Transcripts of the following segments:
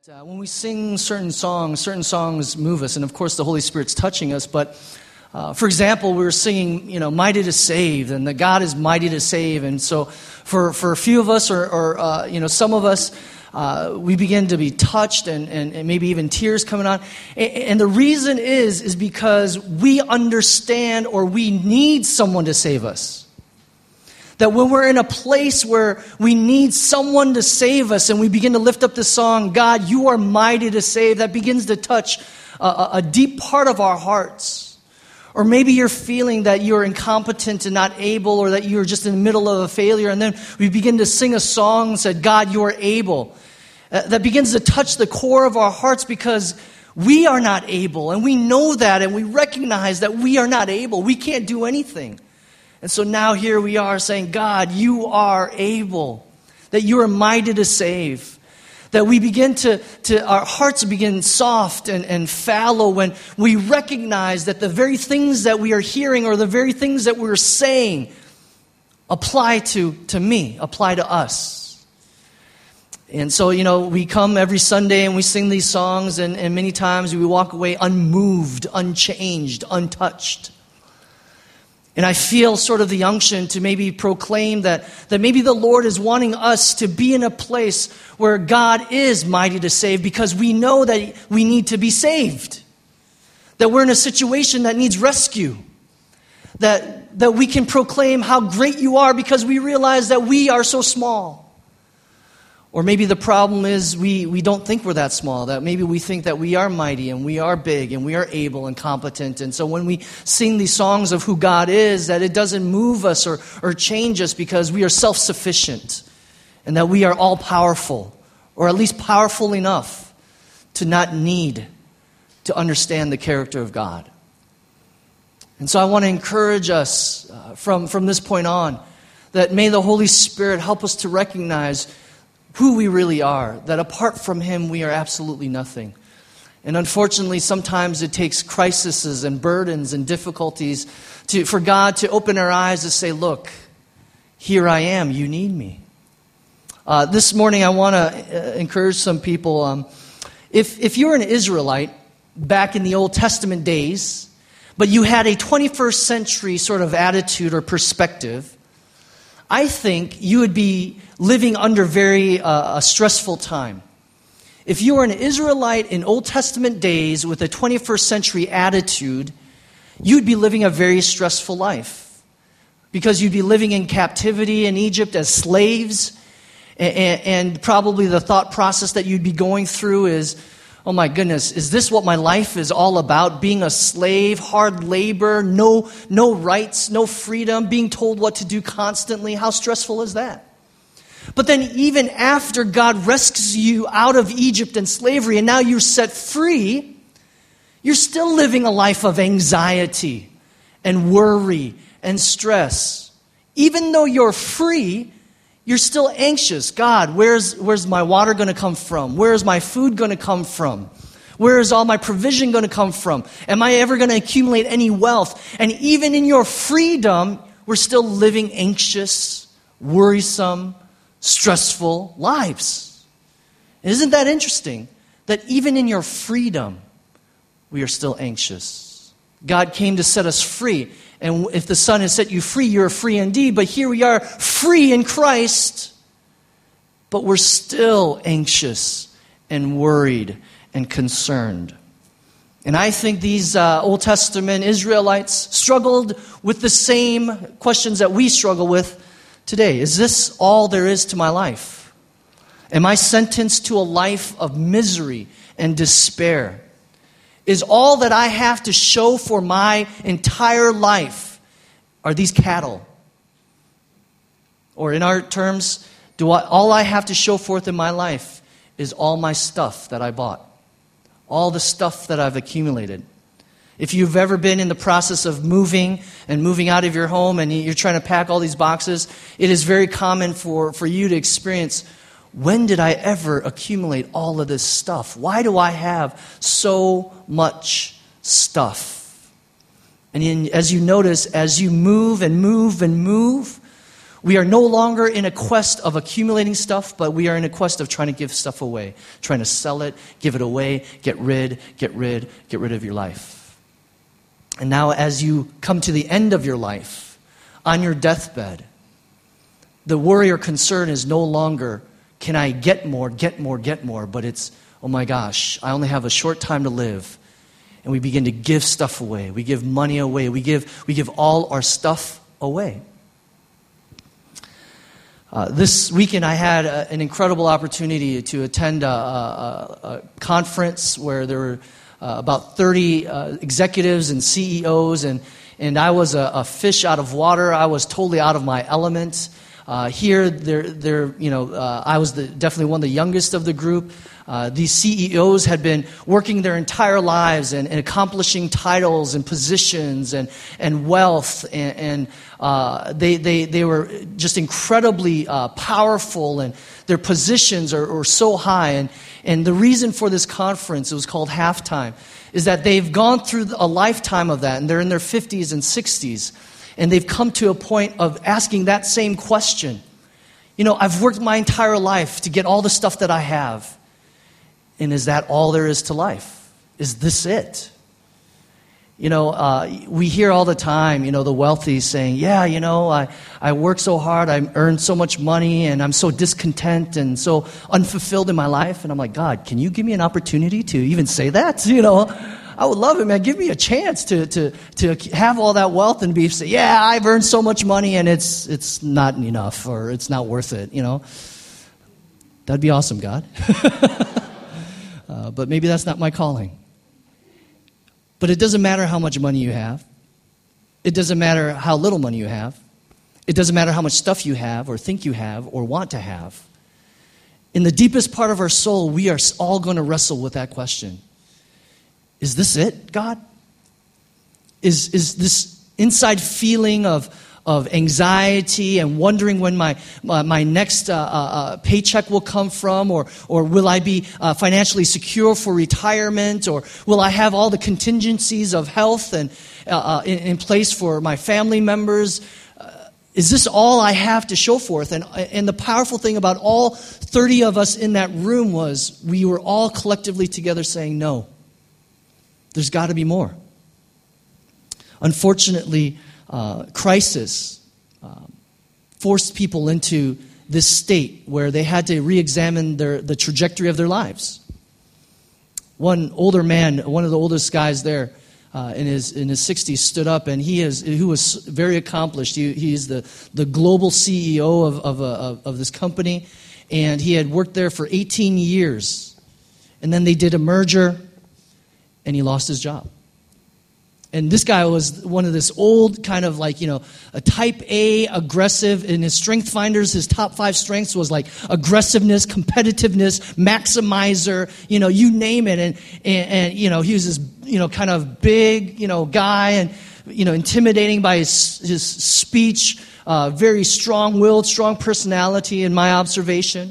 When we sing certain songs move us, and of course the Holy Spirit's touching us, but for example, we were singing, mighty to save, and that God is mighty to save, and so for a few of us, or some of us, we begin to be touched, and maybe even tears coming on, and the reason is because we understand, or we need someone to save us. That when we're in a place where we need someone to save us and we begin to lift up the song, God, you are mighty to save, that begins to touch a deep part of our hearts. Or maybe you're feeling that you're incompetent and not able, or that you're just in the middle of a failure, and then we begin to sing a song and say, God, you are able. That begins to touch the core of our hearts because we are not able, and we know that, and we recognize that we are not able. We can't do anything. And so now here we are saying, God, you are able, that you are mighty to save, that we begin our hearts begin soft and fallow when we recognize that the very things that we are hearing or the very things that we're saying apply to me, apply to us. And so, we come every Sunday and we sing these songs, and many times we walk away unmoved, unchanged, untouched. And I feel sort of the unction to maybe proclaim that maybe the Lord is wanting us to be in a place where God is mighty to save, because we know that we need to be saved. That we're in a situation that needs rescue. That we can proclaim how great you are because we realize that we are so small. Or maybe the problem is we don't think we're that small, that maybe we think that we are mighty and we are big and we are able and competent. And so when we sing these songs of who God is, that it doesn't move us or change us because we are self-sufficient and that we are all-powerful, or at least powerful enough to not need to understand the character of God. And so I want to encourage us from this point on that may the Holy Spirit help us to recognize who we really are, that apart from Him, we are absolutely nothing. And unfortunately, sometimes it takes crises and burdens and difficulties for God to open our eyes to say, look, here I am, you need me. This morning, I want to encourage some people. If you're an Israelite back in the Old Testament days, but you had a 21st century sort of attitude or perspective, I think you would be living under a stressful time. If you were an Israelite in Old Testament days with a 21st century attitude, you'd be living a very stressful life. Because you'd be living in captivity in Egypt as slaves, and probably the thought process that you'd be going through is, oh my goodness, is this what my life is all about? Being a slave, hard labor, no rights, no freedom, being told what to do constantly. How stressful is that? But then even after God rescues you out of Egypt and slavery, and now you're set free, you're still living a life of anxiety and worry and stress. Even though you're free, you're still anxious. God, where's my water going to come from? Where's my food going to come from? Where is all my provision going to come from? Am I ever going to accumulate any wealth? And even in your freedom, we're still living anxious, worrisome, stressful lives. Isn't that interesting? That even in your freedom, we are still anxious. God came to set us free. And if the Son has set you free, you're free indeed. But here we are, free in Christ, but we're still anxious and worried and concerned. And I think these Old Testament Israelites struggled with the same questions that we struggle with today. Is this all there is to my life? Am I sentenced to a life of misery and despair? Is all that I have to show for my entire life are these cattle? Or in our terms, all I have to show forth in my life is all my stuff that I bought. All the stuff that I've accumulated. If you've ever been in the process of moving out of your home and you're trying to pack all these boxes, it is very common for you to experience, when did I ever accumulate all of this stuff? Why do I have so much stuff? And as you notice, as you move and move and move, We are no longer in a quest of accumulating stuff, but we are in a quest of trying to give stuff away, trying to sell it, give it away, get rid of your life. And now as you come to the end of your life, on your deathbed, the worry or concern is no longer, can I get more, but it's, oh my gosh, I only have a short time to live. And we begin to give stuff away. We give money away. We give all our stuff away. This weekend I had an incredible opportunity to attend a conference where there were about 30 executives and CEOs, and I was a fish out of water. I was totally out of my element. I was definitely one of the youngest of the group. These CEOs had been working their entire lives and accomplishing titles and positions and wealth, and they were just incredibly powerful, and their positions are so high. And the reason for this conference, it was called Halftime, is that they've gone through a lifetime of that, and they're in their 50s and 60s, and they've come to a point of asking that same question. I've worked my entire life to get all the stuff that I have. And is that all there is to life? Is this it? We hear all the time, the wealthy saying, yeah, I work so hard, I earn so much money, and I'm so discontent and so unfulfilled in my life. And I'm like, God, can you give me an opportunity to even say that? I would love it, man. Give me a chance to have all that wealth and say, yeah, I've earned so much money and it's not enough, or it's not worth it, That'd be awesome, God. But maybe that's not my calling. But it doesn't matter how much money you have. It doesn't matter how little money you have. It doesn't matter how much stuff you have or think you have or want to have. In the deepest part of our soul, we are all going to wrestle with that question. Is this it, God? Is this inside feeling of anxiety and wondering when my next paycheck will come from, or will I be financially secure for retirement, or will I have all the contingencies of health and in place for my family members? Is this all I have to show forth? And the powerful thing about all 30 of us in that room was we were all collectively together saying, no, there's got to be more. Unfortunately, crisis forced people into this state where they had to re-examine the trajectory of their lives. One older man, one of the oldest guys there in his 60s, stood up, and he was very accomplished. He is the global CEO of this company, and he had worked there for 18 years. And then they did a merger, and he lost his job. And this guy was one of this old kind of like, a type A aggressive. In his strength finders, his top 5 strengths was like aggressiveness, competitiveness, maximizer, you name it. And he was this, kind of big, guy, and, intimidating by his speech, very strong-willed, strong personality in my observation.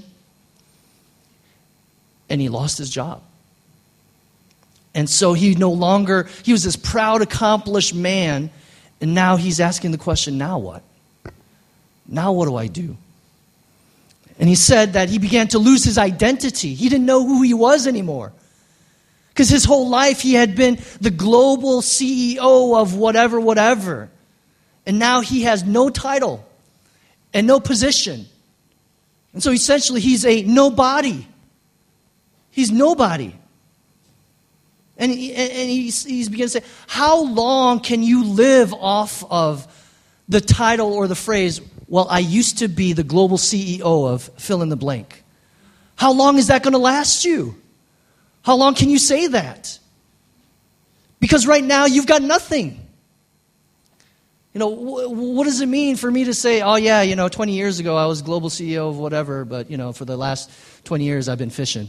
And he lost his job. And so he was this proud, accomplished man, and now he's asking the question, now what? Now what do I do? And he said that he began to lose his identity. He didn't know who he was anymore. Because his whole life he had been the global CEO of whatever. And now he has no title and no position. And so essentially he's a nobody. He's nobody. And he's beginning to say, how long can you live off of the title or the phrase, well, I used to be the global CEO of fill in the blank? How long is that going to last you? How long can you say that? Because right now you've got nothing. What does it mean for me to say, oh yeah, 20 years ago I was global CEO of whatever, but for the last 20 years I've been fishing.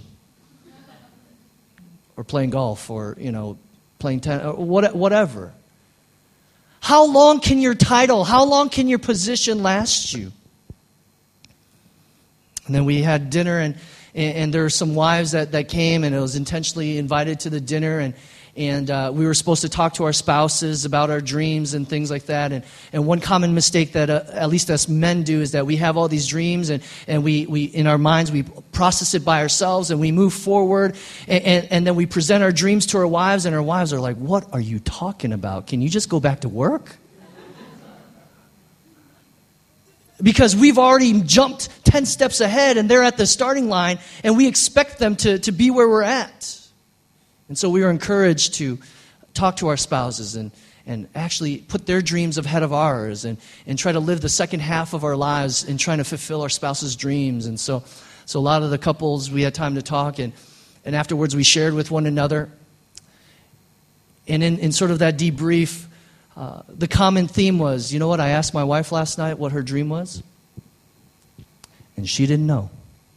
Or playing golf, or, playing tennis, or whatever. How long can your title, how long can your position last you? And then we had dinner, and there were some wives that came, and it was intentionally invited to the dinner, and we were supposed to talk to our spouses about our dreams and things like that. And one common mistake that at least us men do is that we have all these dreams, and we in our minds we process it by ourselves, and we move forward, and then we present our dreams to our wives, and our wives are like, "What are you talking about? Can you just go back to work?" Because we've already jumped 10 steps ahead, and they're at the starting line, and we expect them to be where we're at. And so we are encouraged to talk to our spouses and actually put their dreams ahead of ours, and try to live the second half of our lives in trying to fulfill our spouse's dreams. And so a lot of the couples, we had time to talk, and afterwards we shared with one another. And in sort of that debrief, the common theme was, you know what, I asked my wife last night what her dream was, and she didn't know.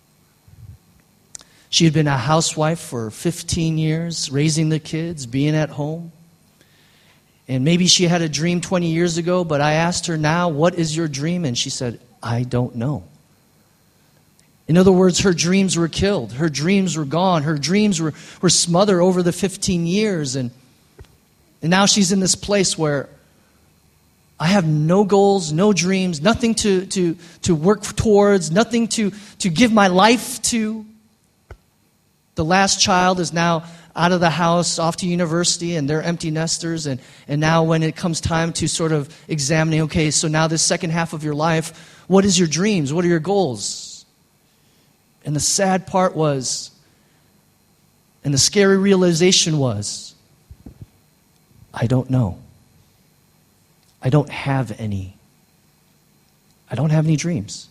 She had been a housewife for 15 years, raising the kids, being at home. And maybe she had a dream 20 years ago, but I asked her now, what is your dream? And she said, I don't know. In other words, her dreams were killed. Her dreams were gone. Her dreams were smothered over the 15 years. And now she's in this place where I have no goals, no dreams, nothing to work towards, nothing to give my life to. The last child is now out of the house, off to university, and they're empty nesters. And now when it comes time to sort of examining, okay, so now this second half of your life, what is your dreams? What are your goals? And the sad part was, and the scary realization was, I don't know. I don't have any. I don't have any dreams.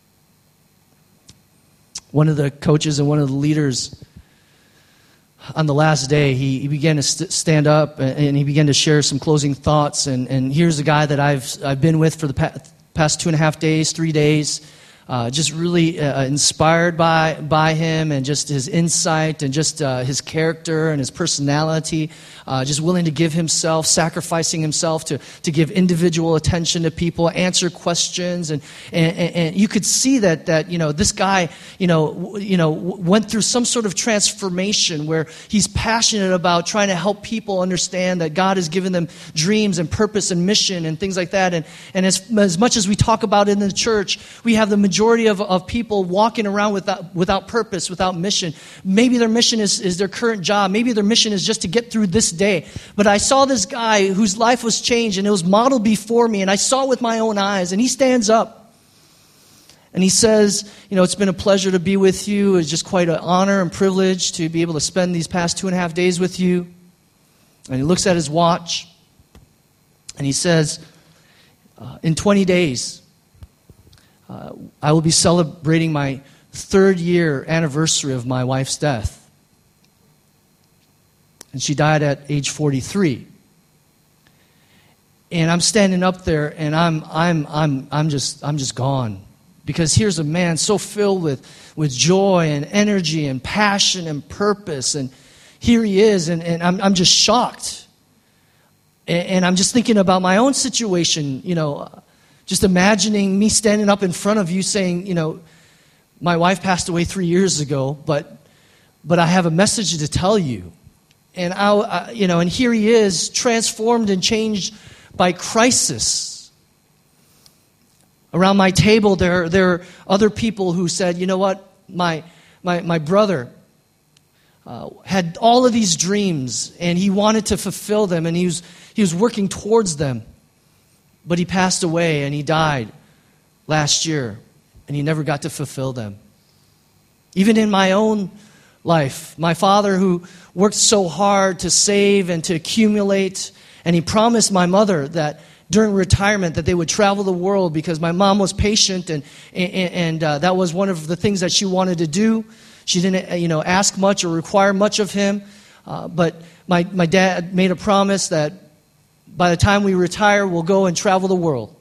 One of the coaches and one of the leaders, on the last day, he began to stand up and he began to share some closing thoughts. And here's a guy that I've been with for the past 2.5 days, 3 days. Just really inspired by him and just his insight and just his character and his personality. Just willing to give himself, sacrificing himself to give individual attention to people, answer questions, and you could see that this guy went through some sort of transformation where he's passionate about trying to help people understand that God has given them dreams and purpose and mission and things like that. And as much as we talk about it in the church, we have the majority of people walking around without purpose, without mission. Maybe their mission is their current job. Maybe their mission is just to get through this day. But I saw this guy whose life was changed, and it was modeled before me, and I saw it with my own eyes. And he stands up, and he says, it's been a pleasure to be with you. It's just quite an honor and privilege to be able to spend these past 2.5 days with you. And he looks at his watch, and he says, in 20 days, I will be celebrating my 3rd year anniversary of my wife's death. And she died at age 43. And I'm standing up there, and I'm just gone, because here's a man so filled with joy and energy and passion and purpose, and here he is, and I'm just shocked, and I'm just thinking about my own situation, just imagining me standing up in front of you saying, my wife passed away 3 years ago, but I have a message to tell you. And and here he is, transformed and changed by crisis. Around my table, there are other people who said, you know what, my brother had all of these dreams, and he wanted to fulfill them, and he was working towards them. But he passed away, and he died last year, and he never got to fulfill them. Even in my own life, my father, who worked so hard to save and to accumulate, and he promised my mother that during retirement that they would travel the world, because my mom was patient, and that was one of the things that she wanted to do. She didn't ask much or require much of him, but my dad made a promise that by the time we retire, we'll go and travel the world.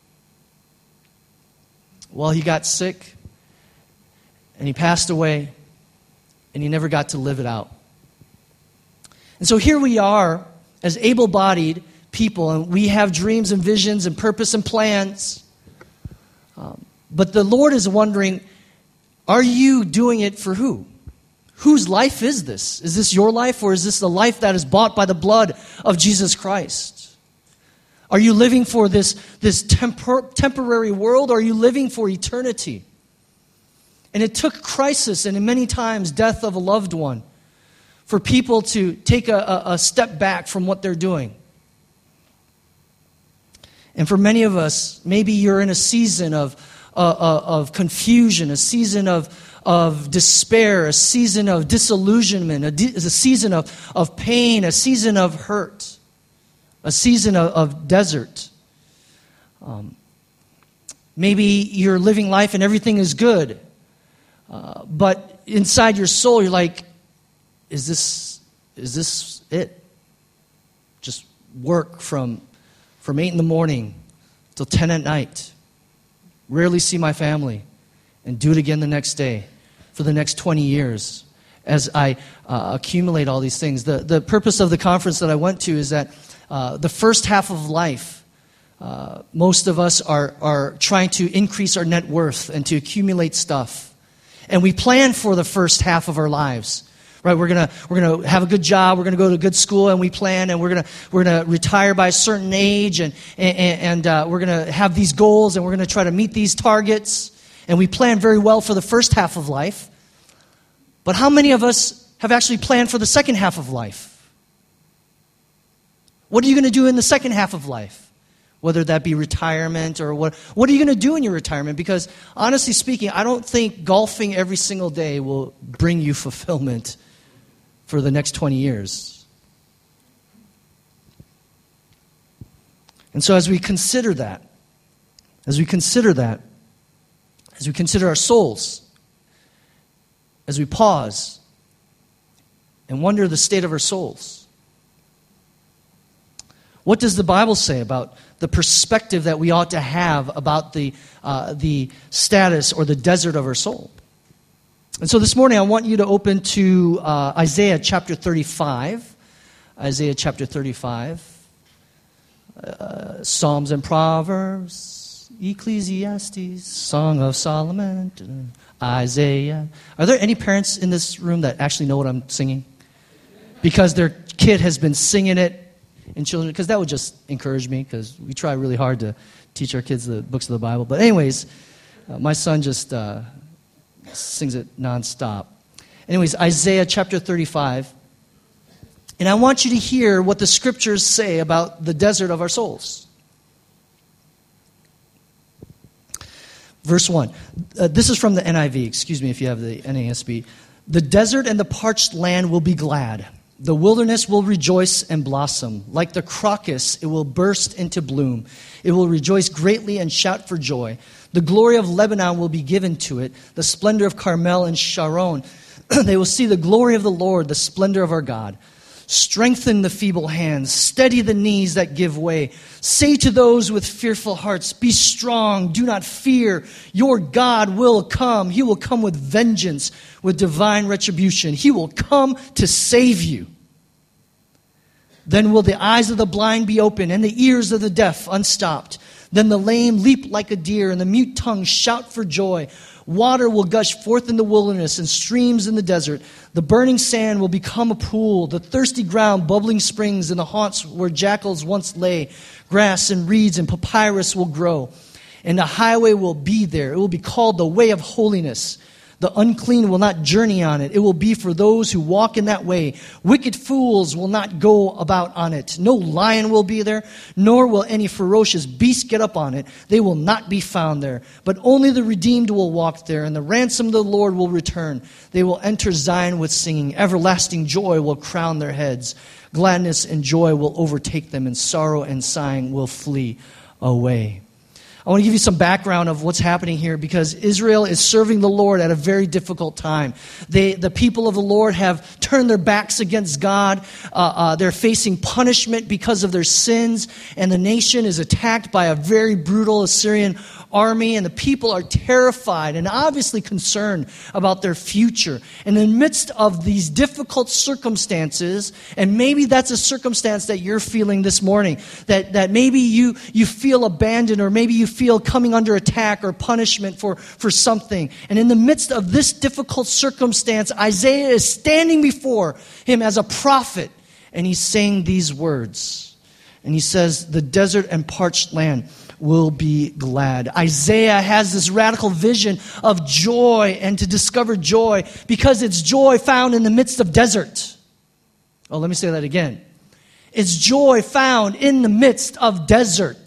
Well, he got sick, and he passed away, and he never got to live it out. And so here we are as able-bodied people, and we have dreams and visions and purpose and plans. But the Lord is wondering, Are you doing it for who? Whose life is this? Is this your life, or is this the life that is bought by the blood of Jesus Christ? Are you living for this temporary world, or are you living for eternity? And it took crisis and many times death of a loved one for people to take a step back from what they're doing. And for many of us, maybe you're in a season of confusion, a season of despair, a season of disillusionment, a season of pain, a season of hurt, a season of desert. Maybe you're living life and everything is good, but inside your soul you're like, is this it? Just work from 8 in the morning till 10 at night. Rarely see my family, and do it again the next day for the next 20 years as I accumulate all these things. The purpose of the conference that I went to is that the first half of life, most of us are trying to increase our net worth and to accumulate stuff. And we plan for the first half of our lives. Right, we're gonna have a good job. We're gonna go to a good school, and we plan, and we're gonna retire by a certain age, and we're gonna have these goals, and we're gonna try to meet these targets, and we plan very well for the first half of life. But how many of us have actually planned for the second half of life? What are you gonna do in the second half of life? Whether that be retirement or what are you going to do in your retirement? Because honestly speaking, I don't think golfing every single day will bring you fulfillment for the next 20 years. And so as we consider our souls, as we pause and wonder the state of our souls, what does the Bible say about the perspective that we ought to have about the status or the desert of our soul? And so this morning I want you to open to Isaiah chapter 35. Isaiah chapter 35. Psalms and Proverbs, Ecclesiastes, Song of Solomon, Isaiah. Are there any parents in this room that actually know what I'm singing? Because their kid has been singing it in children, because that would just encourage me, because we try really hard to teach our kids the books of the Bible. But anyways, my son just sings it nonstop. Anyways, Isaiah chapter 35. And I want you to hear what the scriptures say about the desert of our souls. Verse 1. This is from the NIV. Excuse me if you have the NASB. The desert and the parched land will be glad. The wilderness will rejoice and blossom. Like the crocus, it will burst into bloom. It will rejoice greatly and shout for joy. The glory of Lebanon will be given to it, the splendor of Carmel and Sharon. They will see the glory of the Lord, the splendor of our God. Strengthen the feeble hands, steady the knees that give way. Say to those with fearful hearts, be strong, do not fear. Your God will come. He will come with vengeance, with divine retribution. He will come to save you. Then will the eyes of the blind be open and the ears of the deaf unstopped. Then the lame leap like a deer and the mute tongue shout for joy. Water will gush forth in the wilderness and streams in the desert. The burning sand will become a pool, the thirsty ground bubbling springs, and the haunts where jackals once lay. Grass and reeds and papyrus will grow, and the highway will be there. It will be called the way of holiness. The unclean will not journey on it. It will be for those who walk in that way. Wicked fools will not go about on it. No lion will be there, nor will any ferocious beast get up on it. They will not be found there. But only the redeemed will walk there, and the ransom of the Lord will return. They will enter Zion with singing. Everlasting joy will crown their heads. Gladness and joy will overtake them, and sorrow and sighing will flee away. I want to give you some background of what's happening here, because Israel is serving the Lord at a very difficult time. The people of the Lord have turned their backs against God. They're facing punishment because of their sins, and the nation is attacked by a very brutal Assyrian army, and the people are terrified and obviously concerned about their future. And in the midst of these difficult circumstances, and maybe that's a circumstance that you're feeling this morning, that maybe you feel abandoned, or maybe you feel coming under attack or punishment for something. And in the midst of this difficult circumstance, Isaiah is standing before him as a prophet, and he's saying these words. And he says, the desert and parched land will be glad. Isaiah has this radical vision of joy and to discover joy because it's joy found in the midst of desert. Oh, let me say that again. It's joy found in the midst of desert.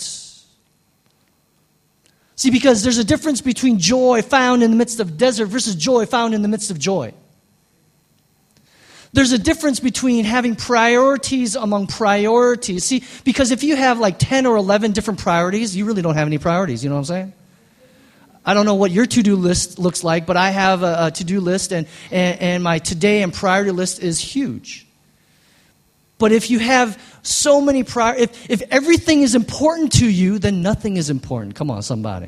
See, because there's a difference between joy found in the midst of desert versus joy found in the midst of joy. There's a difference between having priorities among priorities. See, because if you have like 10 or 11 different priorities, you really don't have any priorities. You know what I'm saying? I don't know what your to-do list looks like, but I have a to-do list, and my today and priority list is huge. But if you have so many if everything is important to you, then nothing is important. Come on, somebody.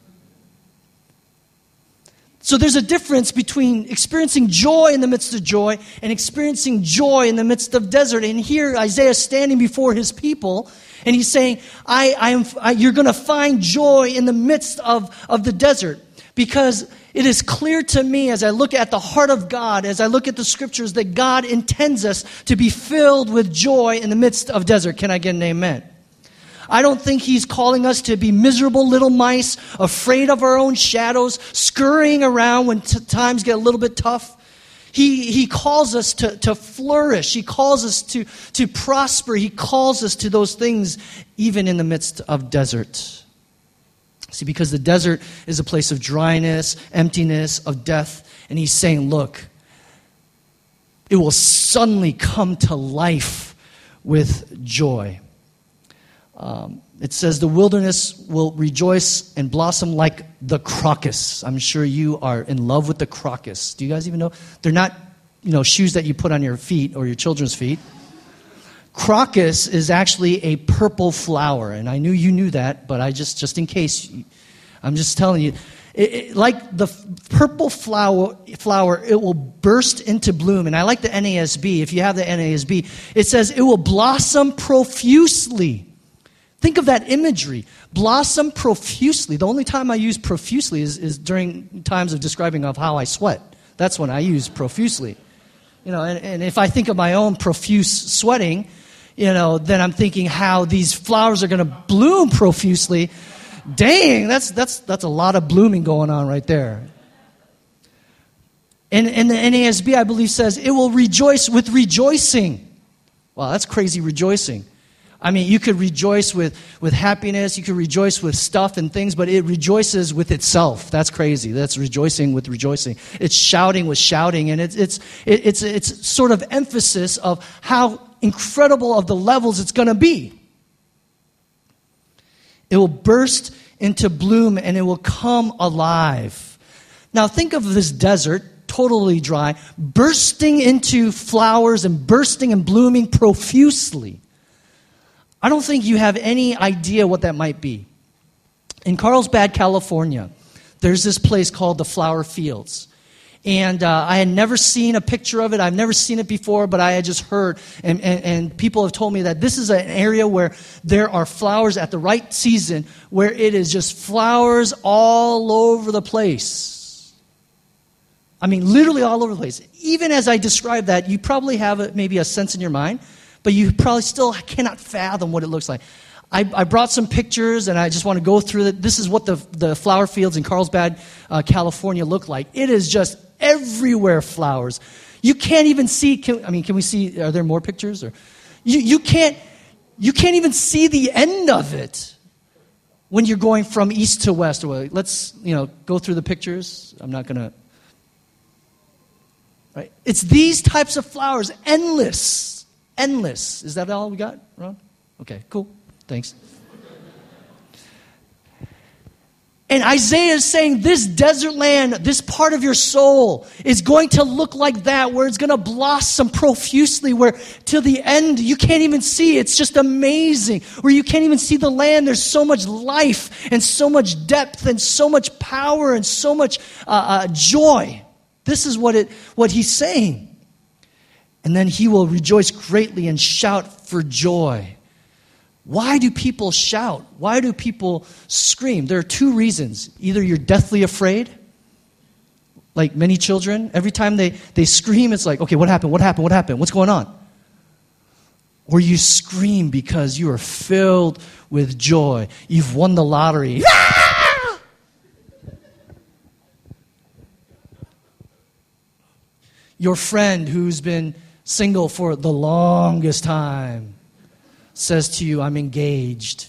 So there's a difference between experiencing joy in the midst of joy and experiencing joy in the midst of desert. And here Isaiah is standing before his people, and he's saying, you're going to find joy in the midst of the desert. Because it is clear to me as I look at the heart of God, as I look at the scriptures, that God intends us to be filled with joy in the midst of desert. Can I get an amen? I don't think he's calling us to be miserable little mice, afraid of our own shadows, scurrying around when times get a little bit tough. He calls us to flourish. He calls us to prosper. He calls us to those things even in the midst of desert. See, because the desert is a place of dryness, emptiness, of death. And he's saying, look, it will suddenly come to life with joy. It says the wilderness will rejoice and blossom like the crocus. I'm sure you are in love with the crocus. Do you guys even know? They're not, shoes that you put on your feet or your children's feet. Crocus is actually a purple flower, and I knew you knew that, but I just in case, I'm just telling you. Like the purple flower, it will burst into bloom. And I like the NASB. If you have the NASB, it says it will blossom profusely. Think of that imagery. Blossom profusely. The only time I use profusely is during times of describing of how I sweat. That's when I use profusely. And if I think of my own profuse sweating, then I'm thinking how these flowers are going to bloom profusely. Dang, that's a lot of blooming going on right there. And the NASB, I believe, says it will rejoice with rejoicing. Wow, that's crazy rejoicing. I mean, you could rejoice with happiness, you could rejoice with stuff and things, but it rejoices with itself. That's crazy. That's rejoicing with rejoicing. It's shouting with shouting, and it's sort of emphasis of how incredible of the levels it's going to be. It will burst into bloom, and it will come alive. Now, think of this desert, totally dry, bursting into flowers and bursting and blooming profusely. I don't think you have any idea what that might be. In Carlsbad, California, there's this place called the Flower Fields. And I had never seen a picture of it. I've never seen it before, but I had just heard. And people have told me that this is an area where there are flowers at the right season, where it is just flowers all over the place. I mean, literally all over the place. Even as I describe that, you probably have maybe a sense in your mind, but you probably still cannot fathom what it looks like. I brought some pictures, and I just want to go through it. This is what the flower fields in Carlsbad, California look like. It is just everywhere flowers. You can't even see, can we see, are there more pictures? Or you can't even see the end of it when you're going from east to west. Let's, go through the pictures. I'm not going to. Right? It's these types of flowers, endless. Is that all we got, Ron? Okay, cool. Thanks. And Isaiah is saying this desert land, this part of your soul is going to look like that, where it's going to blossom profusely, where till the end you can't even see. It's just amazing. Where you can't even see the land. There's so much life and so much depth and so much power and so much joy. This is what he's saying. And then he will rejoice greatly and shout for joy. Why do people shout? Why do people scream? There are two reasons. Either you're deathly afraid, like many children. Every time they scream, it's like, okay, what happened? What happened? What happened? What's going on? Or you scream because you are filled with joy. You've won the lottery. Your friend who's been single for the longest time says to you, I'm engaged.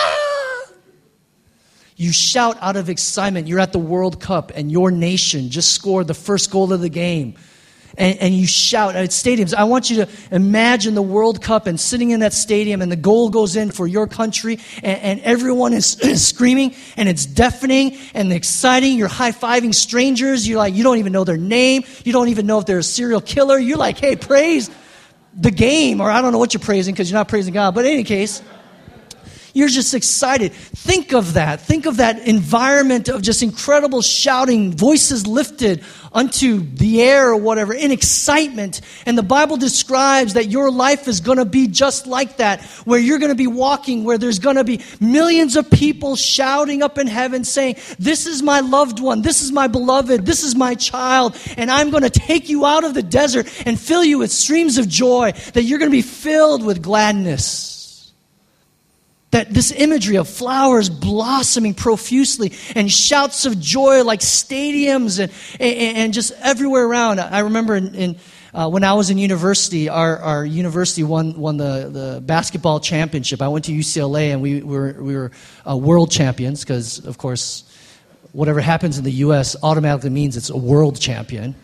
You shout out of excitement. You're at the World Cup and your nation just scored the first goal of the game. And you shout at stadiums. I want you to imagine the World Cup and sitting in that stadium and the goal goes in for your country and everyone is screaming and it's deafening and exciting. You're high-fiving strangers. You're like, you don't even know their name. You don't even know if they're a serial killer. You're like, hey, praise the game, or I don't know what you're praising because you're not praising God. But in any case, you're just excited. Think of that. Think of that environment of just incredible shouting, voices lifted unto the air or whatever, in excitement. And the Bible describes that your life is going to be just like that, where you're going to be walking, where there's going to be millions of people shouting up in heaven saying, this is my loved one, this is my beloved, this is my child, and I'm going to take you out of the desert and fill you with streams of joy, that you're going to be filled with gladness. That this imagery of flowers blossoming profusely and shouts of joy like stadiums and just everywhere around. I remember when I was in university, our university won the basketball championship. I went to UCLA and we were world champions because, of course, whatever happens in the U.S. automatically means it's a world champion.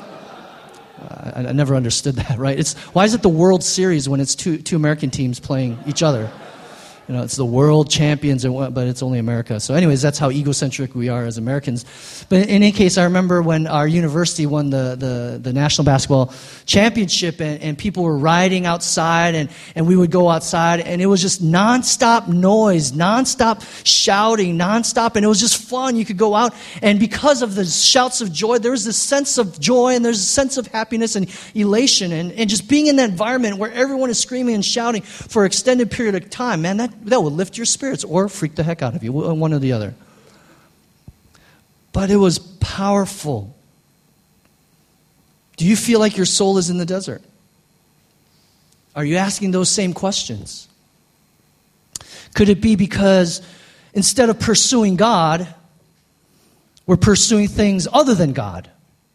I never understood that, right? Why is it the World Series when it's two American teams playing each other? You know, it's the world champions, but it's only America. So anyways, that's how egocentric we are as Americans. But in any case, I remember when our university won the National Basketball Championship and people were rioting outside and we would go outside and it was just nonstop noise, nonstop shouting, nonstop. And it was just fun. You could go out and because of the shouts of joy, there was this sense of joy and there's a sense of happiness and elation. And just being in that environment where everyone is screaming and shouting for an extended period of time, man, that will lift your spirits or freak the heck out of you, one or the other. But it was powerful. Do you feel like your soul is in the desert? Are you asking those same questions? Could it be because instead of pursuing God, we're pursuing things other than God?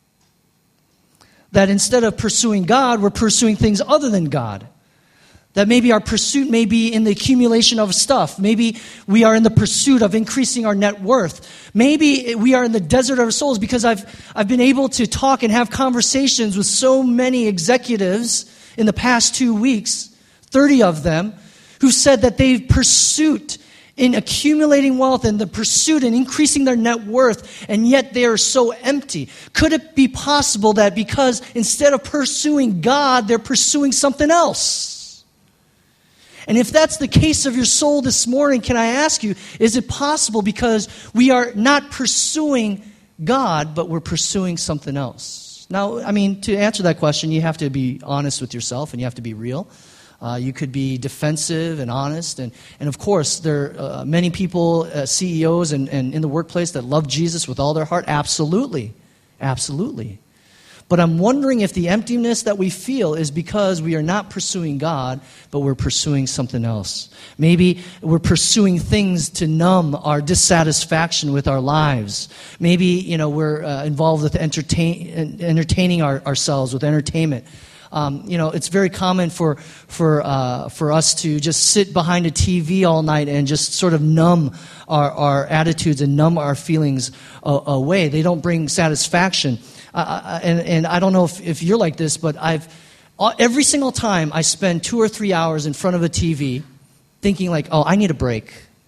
That instead of pursuing God, we're pursuing things other than God? That maybe our pursuit may be in the accumulation of stuff. Maybe we are in the pursuit of increasing our net worth. Maybe we are in the desert of our souls because I've been able to talk and have conversations with so many executives in the past 2 weeks, 30 of them, who said that they've pursued in accumulating wealth and the pursuit in increasing their net worth, and yet they are so empty. Could it be possible that because instead of pursuing God, they're pursuing something else? And if that's the case of your soul this morning, can I ask you, is it possible because we are not pursuing God, but we're pursuing something else? Now, I mean, to answer that question, you have to be honest with yourself and you have to be real. You could be defensive and honest. And of course, there are many people, CEOs and in the workplace that love Jesus with all their heart. Absolutely. Absolutely. But I'm wondering if the emptiness that we feel is because we are not pursuing God, but we're pursuing something else. Maybe we're pursuing things to numb our dissatisfaction with our lives. Maybe, we're involved with entertaining ourselves with entertainment. It's very common for us to just sit behind a TV all night and just sort of numb our attitudes and numb our feelings away. They don't bring satisfaction. And I don't know if you're like this, but every single time I spend 2 or 3 hours in front of a TV thinking like, oh, I need a break.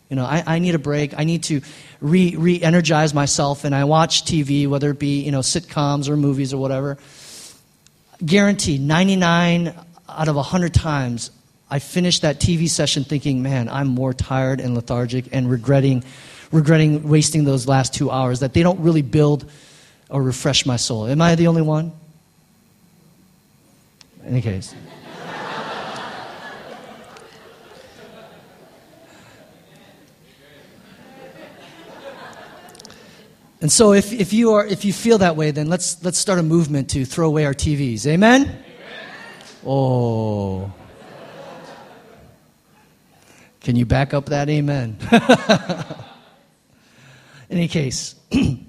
I need a break. I need to re-energize myself, and I watch TV, whether it be, sitcoms or movies or whatever. Guaranteed, 99 out of 100 times, I finish that TV session thinking, man, I'm more tired and lethargic and regretting wasting those last 2 hours, that they don't really build or refresh my soul. Am I the only one? In any case. And so if you feel that way, then let's start a movement to throw away our TVs. Amen? Amen. Oh. Can you back up that amen? In any case. And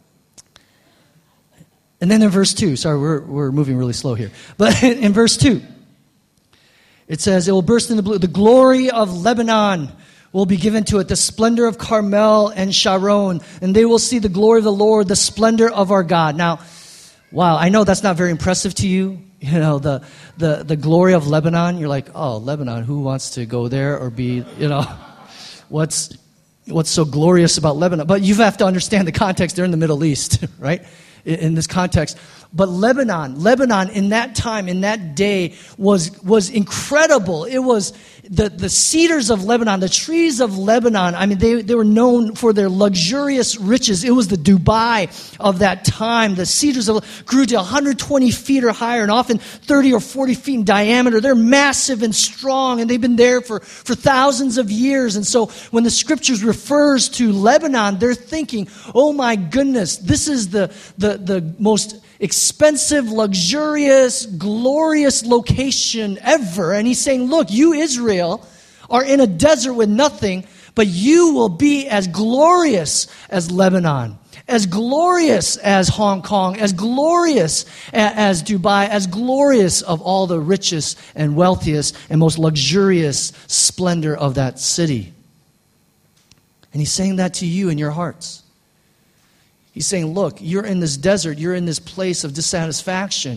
then in verse 2, sorry, we're moving really slow here. But in verse 2, it says, it will burst into blue. The glory of Lebanon will be given to it, the splendor of Carmel and Sharon, and they will see the glory of the Lord, the splendor of our God. Now, wow, I know that's not very impressive to you. The glory of Lebanon. You're like, oh, Lebanon, who wants to go there or be, what's so glorious about Lebanon? But you have to understand the context. They're in the Middle East, right? In this context. But Lebanon in that time, in that day, was incredible. It was the cedars of Lebanon, the trees of Lebanon. I mean, they were known for their luxurious riches. It was the Dubai of that time. The cedars grew to 120 feet or higher, and often 30 or 40 feet in diameter. They're massive and strong, and they've been there for thousands of years. And so when the scriptures refers to Lebanon, they're thinking, oh my goodness, this is the most expensive, luxurious, glorious location ever. And he's saying, look, you Israel are in a desert with nothing, but you will be as glorious as Lebanon, as glorious as Hong Kong, as glorious as Dubai, as glorious of all the richest and wealthiest and most luxurious splendor of that city. And he's saying that to you in your hearts. He's saying, look, you're in this desert, you're in this place of dissatisfaction,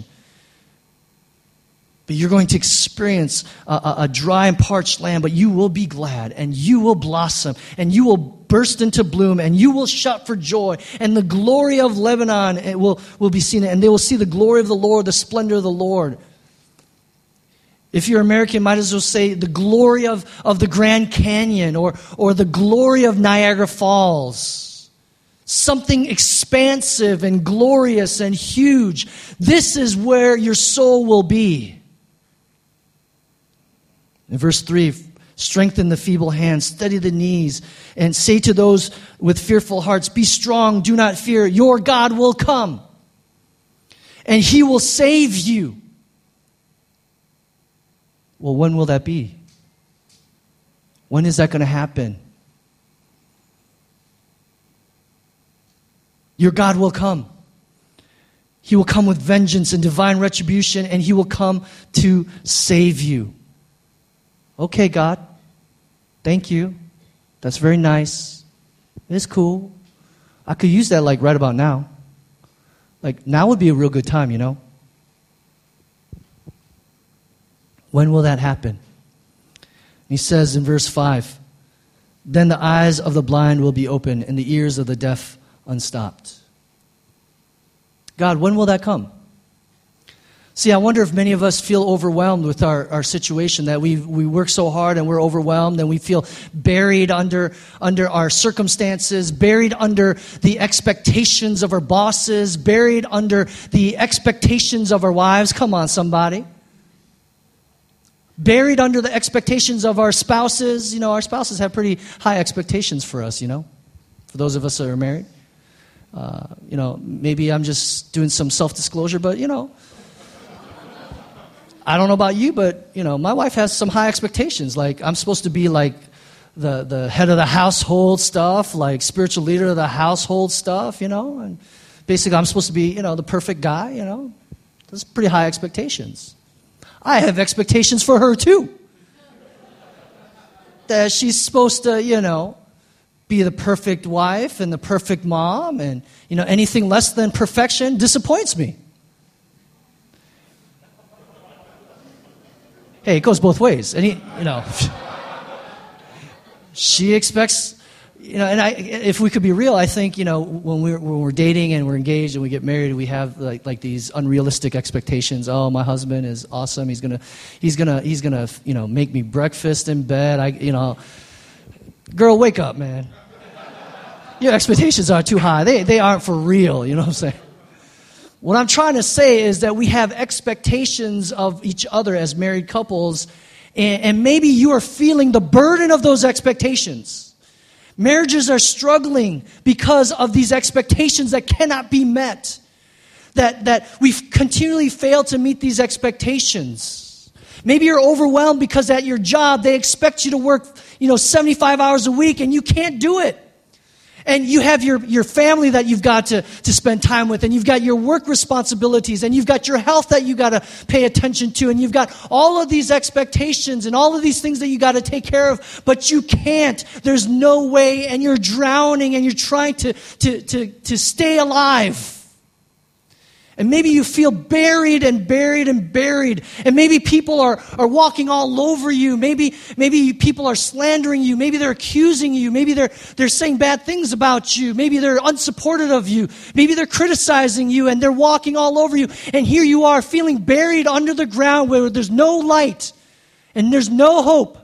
but you're going to experience a dry and parched land, but you will be glad, and you will blossom, and you will burst into bloom, and you will shout for joy, and the glory of Lebanon will be seen, and they will see the glory of the Lord, the splendor of the Lord. If you're American, might as well say the glory of the Grand Canyon, or the glory of Niagara Falls. Something expansive and glorious and huge. This is where your soul will be. In verse 3, strengthen the feeble hands, steady the knees, and say to those with fearful hearts, be strong, do not fear. Your God will come, and He will save you. Well, when will that be? When is that going to happen? Your God will come. He will come with vengeance and divine retribution, and He will come to save you. Okay, God. Thank you. That's very nice. It's cool. I could use that right about now. Now would be a real good time, When will that happen? He says in verse 5, then the eyes of the blind will be open and the ears of the deaf unstopped. God, when will that come? See, I wonder if many of us feel overwhelmed with our situation, that we work so hard and we're overwhelmed and we feel buried under our circumstances, buried under the expectations of our bosses, buried under the expectations of our wives. Come on, somebody. Buried under the expectations of our spouses. Our spouses have pretty high expectations for us, for those of us that are married. Maybe I'm just doing some self-disclosure, but, I don't know about you, but, my wife has some high expectations. I'm supposed to be the head of the household stuff, spiritual leader of the household stuff, and basically I'm supposed to be, the perfect guy, That's pretty high expectations. I have expectations for her, too. That she's supposed to, be the perfect wife and the perfect mom, and anything less than perfection disappoints me. Hey, it goes both ways. She expects, and if we could be real, I think, when we're dating and we're engaged and we get married, we have like these unrealistic expectations. Oh, my husband is awesome. He's gonna, make me breakfast in bed. Girl, wake up, man. Your expectations are too high. They aren't for real. You know what I'm saying? What I'm trying to say is that we have expectations of each other as married couples, and maybe you are feeling the burden of those expectations. Marriages are struggling because of these expectations that cannot be met, that we continually fail to meet these expectations. Maybe you're overwhelmed because at your job they expect you to work 75 hours a week and you can't do it. And you have your family that you've got to spend time with, and you've got your work responsibilities, and you've got your health that you've got to pay attention to, and you've got all of these expectations and all of these things that you got to take care of, but you can't. There's no way, and you're drowning, and you're trying to stay alive. And maybe you feel buried. And maybe people are walking all over you. Maybe people are slandering you. Maybe they're accusing you. Maybe they're saying bad things about you. Maybe they're unsupportive of you. Maybe they're criticizing you and they're walking all over you. And here you are feeling buried under the ground where there's no light and there's no hope.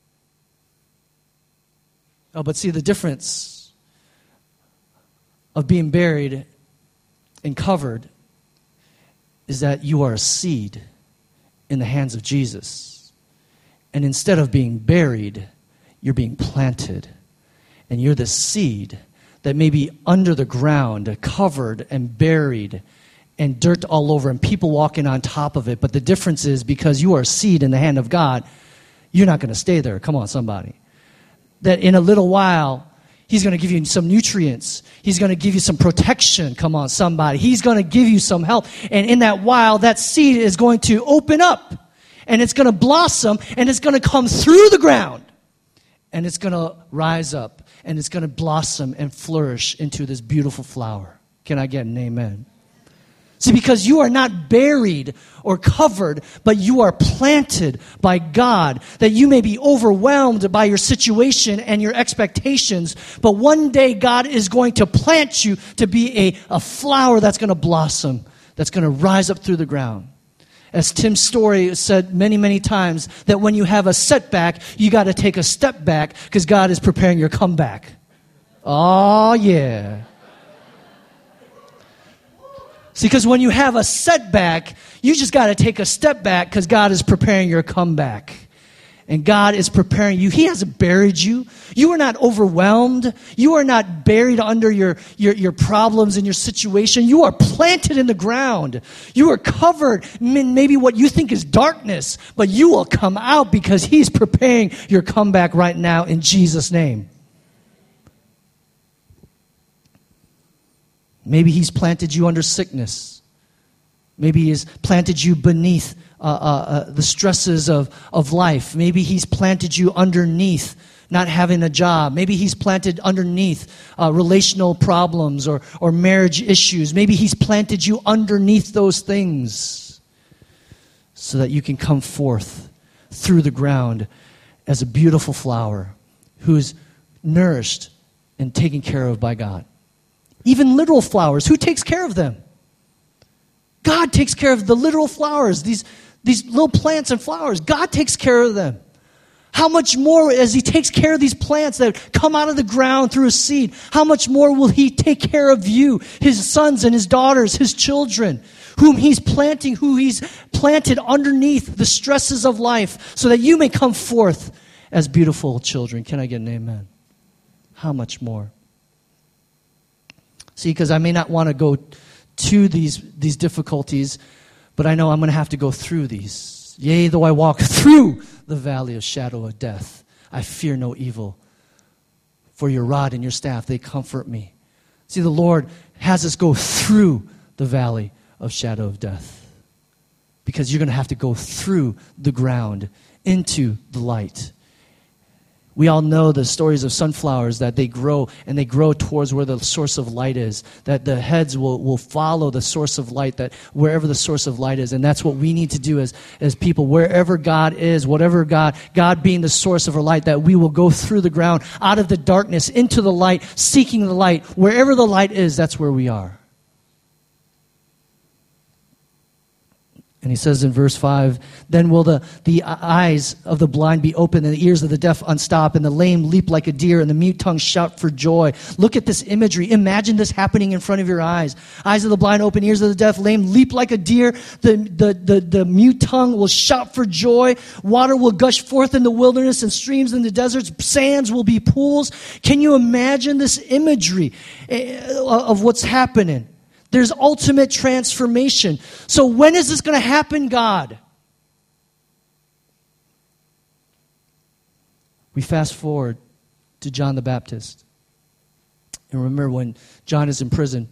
Oh, but see the difference of being buried and covered is that you are a seed in the hands of Jesus. And instead of being buried, you're being planted. And you're the seed that may be under the ground, covered and buried, and dirt all over, and people walking on top of it. But the difference is, because you are a seed in the hand of God, you're not going to stay there. Come on, somebody. That in a little while, He's going to give you some nutrients. He's going to give you some protection. Come on, somebody. He's going to give you some help. And in that while, that seed is going to open up. And it's going to blossom. And it's going to come through the ground. And it's going to rise up. And it's going to blossom and flourish into this beautiful flower. Can I get an amen? See, because you are not buried or covered, but you are planted by God, that you may be overwhelmed by your situation and your expectations, but one day God is going to plant you to be a flower that's going to blossom, that's going to rise up through the ground. As Tim Story said many, many times, that when you have a setback, you got to take a step back because God is preparing your comeback. Oh, yeah. See, because when you have a setback, you just got to take a step back because God is preparing your comeback. And God is preparing you. He hasn't buried you. You are not overwhelmed. You are not buried under your problems and your situation. You are planted in the ground. You are covered in maybe what you think is darkness, but you will come out because He's preparing your comeback right now in Jesus' name. Maybe He's planted you under sickness. Maybe He's planted you beneath the stresses of life. Maybe He's planted you underneath not having a job. Maybe He's planted underneath relational problems or marriage issues. Maybe He's planted you underneath those things so that you can come forth through the ground as a beautiful flower who is nourished and taken care of by God. Even literal flowers, who takes care of them? God takes care of the literal flowers, these little plants and flowers. God takes care of them. How much more, as He takes care of these plants that come out of the ground through a seed, how much more will He take care of you, His sons and His daughters, His children, whom He's planting, who He's planted underneath the stresses of life, so that you may come forth as beautiful children. Can I get an amen? How much more? See, because I may not want to go to these difficulties, but I know I'm going to have to go through these. Yea, though I walk through the valley of shadow of death, I fear no evil. For your rod and your staff, they comfort me. See, the Lord has us go through the valley of shadow of death. Because you're going to have to go through the ground into the light. We all know the stories of sunflowers, that they grow and they grow towards where the source of light is, that the heads will follow the source of light, that wherever the source of light is. And that's what we need to do as people. Wherever God is, whatever God being the source of our light, that we will go through the ground, out of the darkness, into the light, seeking the light. Wherever the light is, that's where we are. And he says in verse 5, then will the eyes of the blind be opened and the ears of the deaf unstopped and the lame leap like a deer and the mute tongue shout for joy. Look at this imagery. Imagine this happening in front of your eyes. Eyes of the blind open, ears of the deaf lame leap like a deer. The mute tongue will shout for joy. Water will gush forth in the wilderness and streams in the deserts. Sands will be pools. Can you imagine this imagery of what's happening? There's ultimate transformation. So when is this going to happen, God? We fast forward to John the Baptist. And remember when John is in prison,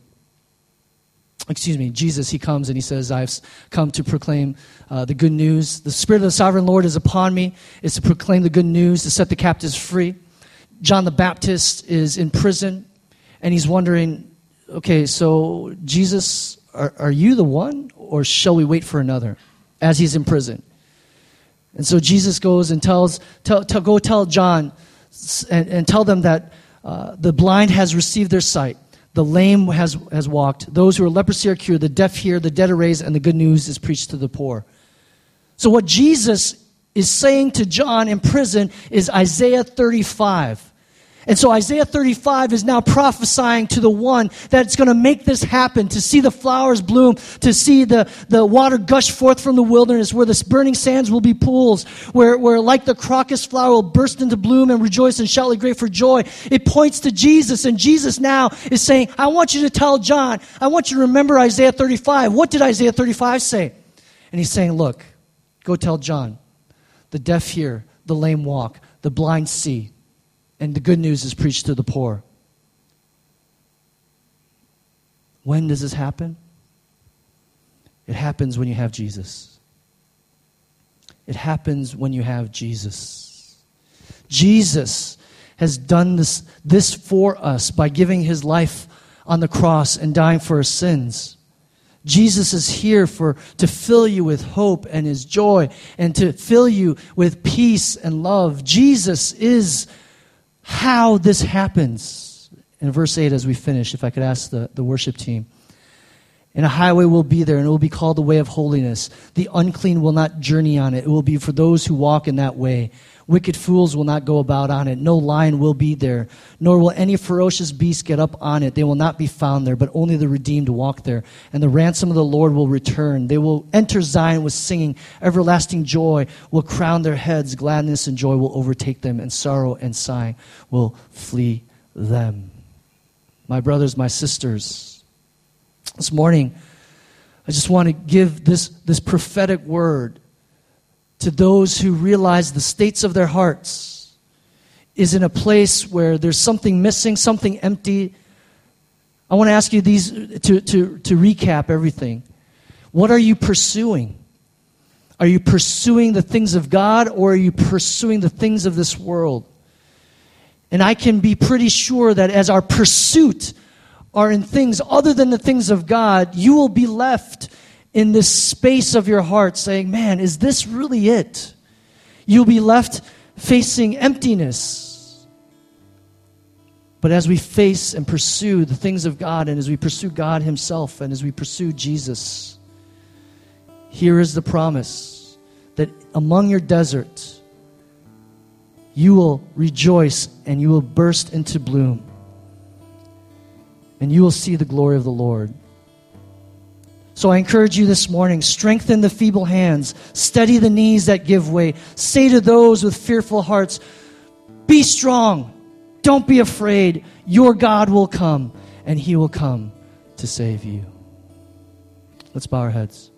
Jesus, he comes and he says, I've come to proclaim the good news. The Spirit of the Sovereign Lord is upon me. It's to proclaim the good news, to set the captives free. John the Baptist is in prison and he's wondering, okay, so Jesus, are you the one, or shall we wait for another? As he's in prison. And so Jesus goes and tell John and tell them that the blind has received their sight, the lame has walked, those who are leprosy are cured, the deaf hear, the dead are raised, and the good news is preached to the poor. So what Jesus is saying to John in prison is Isaiah 35. And so Isaiah 35 is now prophesying to the one that's going to make this happen, to see the flowers bloom, to see the water gush forth from the wilderness, where the burning sands will be pools, where like the crocus flower will burst into bloom and rejoice and shout like great for joy. It points to Jesus, and Jesus now is saying, I want you to tell John, I want you to remember Isaiah 35. What did Isaiah 35 say? And he's saying, look, go tell John, the deaf hear, the lame walk, the blind see, and the good news is preached to the poor. When does this happen? It happens when you have Jesus. It happens when you have Jesus. Jesus has done this for us by giving his life on the cross and dying for our sins. Jesus is here to fill you with hope and his joy and to fill you with peace and love. Jesus is how this happens. In verse 8, as we finish, if I could ask the worship team. And a highway will be there, and it will be called the way of holiness. The unclean will not journey on it. It will be for those who walk in that way. Wicked fools will not go about on it. No lion will be there, nor will any ferocious beast get up on it. They will not be found there, but only the redeemed walk there. And the ransom of the Lord will return. They will enter Zion with singing. Everlasting joy will crown their heads. Gladness and joy will overtake them, and sorrow and sighing will flee them. My brothers, my sisters, this morning, I just want to give this prophetic word to those who realize the states of their hearts is in a place where there's something missing, something empty. I want to ask you these to recap everything. What are you pursuing? Are you pursuing the things of God, or are you pursuing the things of this world? And I can be pretty sure that as our pursuit are in things other than the things of God, you will be left in this space of your heart saying, man, is this really it? You'll be left facing emptiness. But as we face and pursue the things of God, and as we pursue God himself, and as we pursue Jesus, here is the promise that among your desert, you will rejoice and you will burst into bloom. And you will see the glory of the Lord. So I encourage you this morning, strengthen the feeble hands, steady the knees that give way. Say to those with fearful hearts, be strong, don't be afraid. Your God will come, and he will come to save you. Let's bow our heads.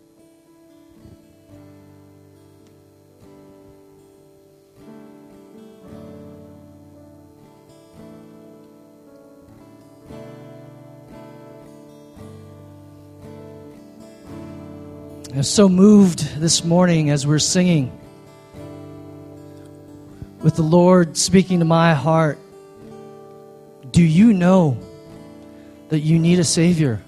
I was so moved this morning as we're singing. with the Lord speaking to my heart. Do you know that you need a Savior?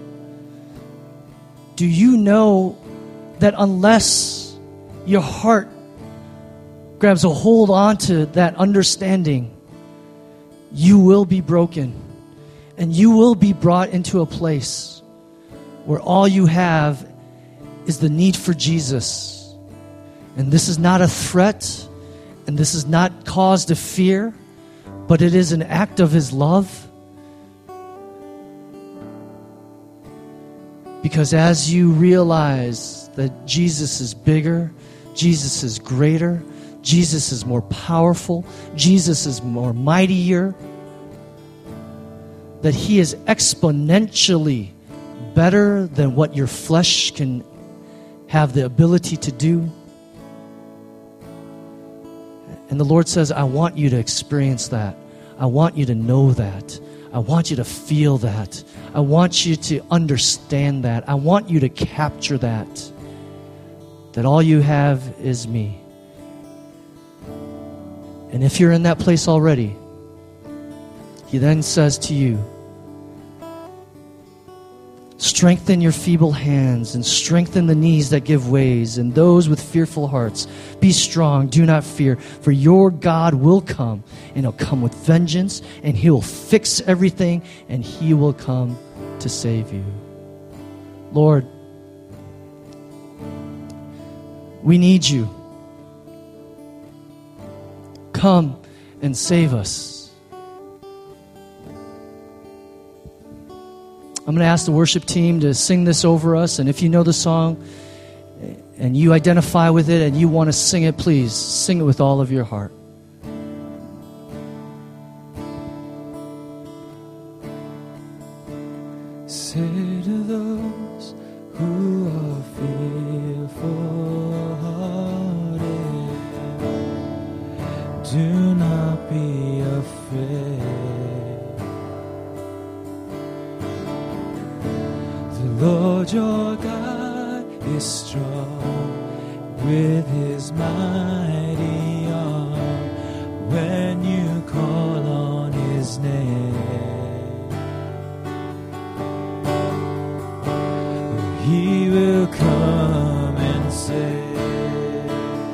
Do you know that unless your heart grabs a hold onto that understanding, you will be broken and you will be brought into a place where all you have is the need for Jesus? And this is not a threat, and this is not cause to fear, but it is an act of His love. Because as you realize that Jesus is bigger, Jesus is greater, Jesus is more powerful, Jesus is more mightier, that He is exponentially better than what your flesh can have the ability to do. And the Lord says, I want you to experience that. I want you to know that. I want you to feel that. I want you to understand that. I want you to capture that. That all you have is me. And if you're in that place already, He then says to you, strengthen your feeble hands and strengthen the knees that give ways and those with fearful hearts. Be strong, do not fear, for your God will come, and He'll come with vengeance, and He will fix everything, and He will come to save you. Lord, we need you. Come and save us. I'm going to ask the worship team to sing this over us. And if you know the song and you identify with it and you want to sing it, please sing it with all of your heart. Say to those who are fearful-hearted, do not be afraid. Lord your God is strong with His mighty arm. When you call on His name, He will come and save.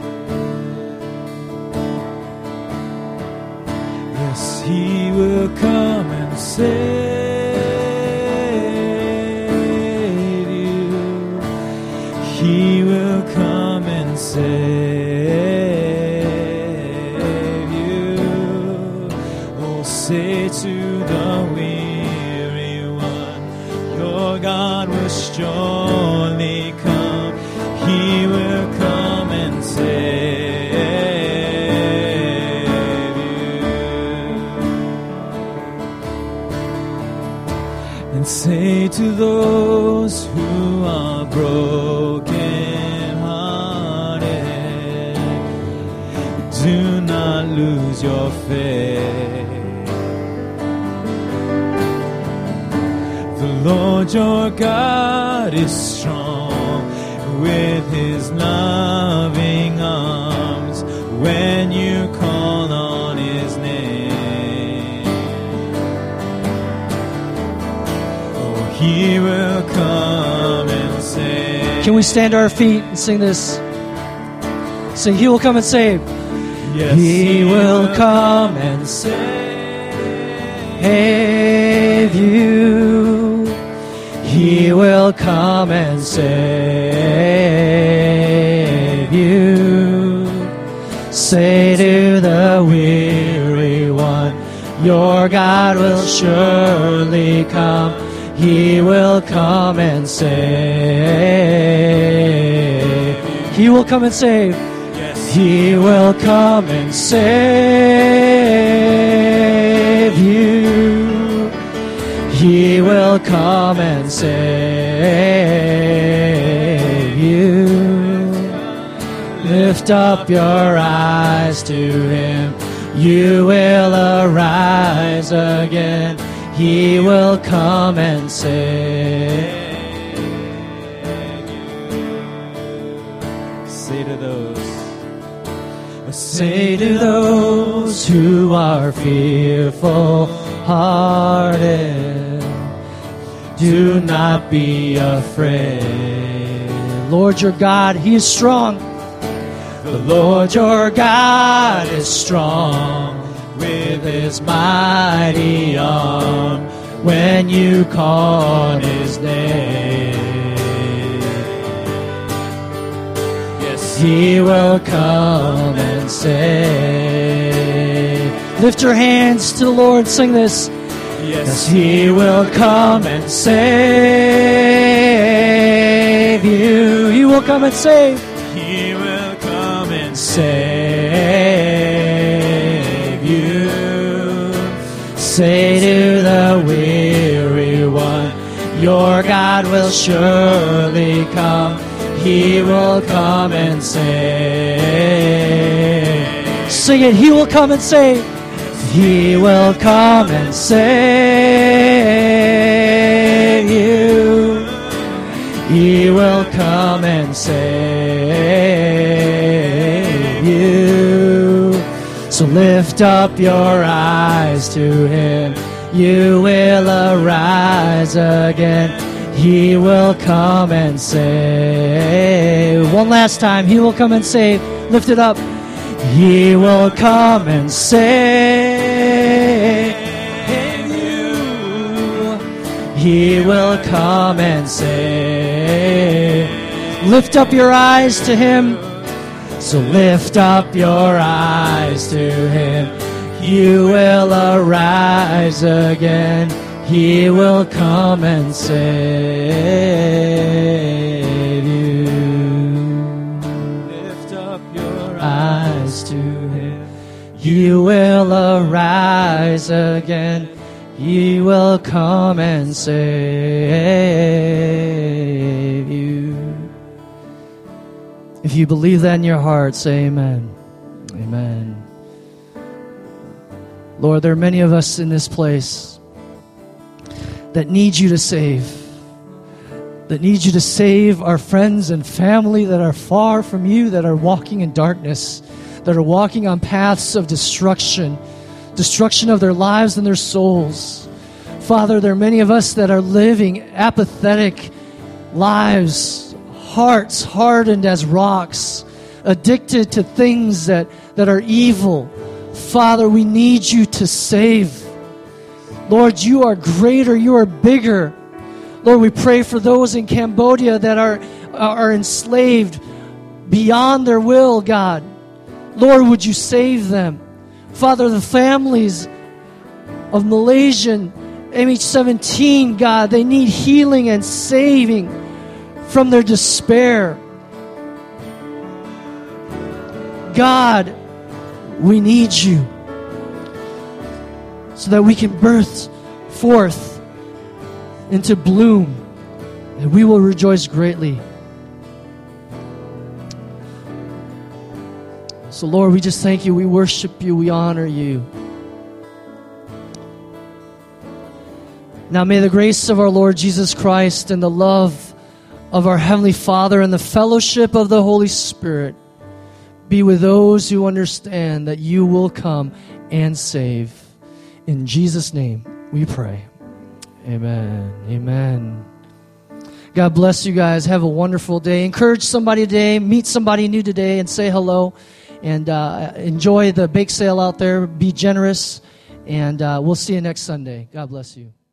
Yes, He will come and save. He will come and save you. Oh, say to the weary one, your God will surely come. He will come and save you. And say to those who are broken, do not lose your faith. The Lord your God is strong with His loving arms. When you call on His name, oh, He will come and save. Can we stand to our feet and sing this? Sing, He will come and save. Yes, He will come and save you. He will come and save you. Say to the weary one, your God will surely come. He will come and save. He will come and save. He will come and save you. He will come and save you. Lift up your eyes to Him. You will arise again. He will come and save. Say to those Say to those who are fearful hearted, do not be afraid. Lord your God, He is strong. The Lord your God is strong with His mighty arm when you call on His name. Yes, He will come and save. Lift your hands to the Lord. Sing this. Yes, He will come and save you. He will come and save. He will come and save you. Say to the weary one, your God will surely come. He will come and save. Sing it. He will come and save. He will come and save you. He will come and save you. So lift up your eyes to Him. You will arise again. He will come and save. One last time. He will come and save. Lift it up. He will come and save you. He will come and save. Lift up your eyes to Him. So lift up your eyes to Him. You will arise again. He will come and save you. Lift up your eyes to Him. He will arise again. He will come and save you. If you believe that in your heart, say amen. Amen. Lord, there are many of us in this place that need you to save. That need you to save our friends and family that are far from you, that are walking in darkness, that are walking on paths of destruction of their lives and their souls. Father, there are many of us that are living apathetic lives, hearts hardened as rocks, addicted to things that are evil. Father, we need you to save. Lord, you are greater, you are bigger. Lord, we pray for those in Cambodia that are enslaved beyond their will, God. Lord, would you save them? Father, the families of Malaysian MH17, God, they need healing and saving from their despair. God, we need you so that we can birth forth into bloom, and we will rejoice greatly. So, Lord, we just thank you. We worship you. We honor you. Now, may the grace of our Lord Jesus Christ and the love of our Heavenly Father and the fellowship of the Holy Spirit be with those who understand that you will come and save. In Jesus' name we pray. Amen. Amen. God bless you guys. Have a wonderful day. Encourage somebody today. Meet somebody new today and say hello. And enjoy the bake sale out there. Be generous. And we'll see you next Sunday. God bless you.